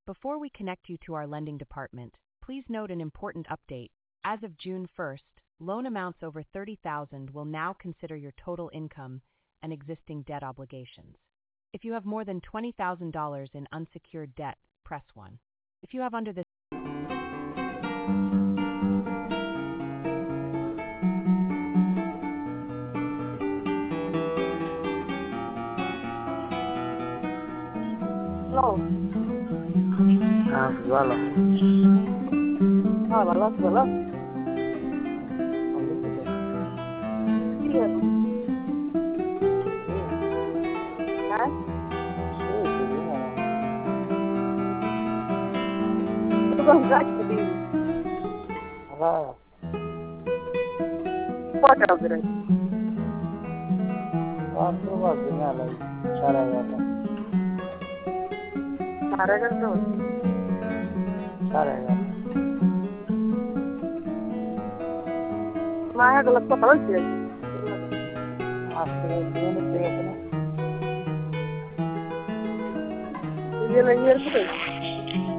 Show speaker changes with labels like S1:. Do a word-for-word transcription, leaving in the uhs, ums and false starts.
S1: Before we connect you to our lending department, please note an important update. As of June first, loan amounts over thirty thousand dollars will now consider your total income and existing debt obligations. If you have more than twenty thousand dollars in unsecured debt, press one. If you have under this
S2: Hello.
S3: Ah, Sualo.
S2: Ah, balas, balas. Iya. Hah? Itu kan enggak jadi.
S3: Apa?
S2: Apa ada berarti?
S3: Waktu waktunya lagi cara apa?
S2: Cara kan tuh.
S3: Cara apa?
S2: Maya kalau kalau sih.
S3: Akhirnya ini apa nih?
S2: Ini lagi apa tuh?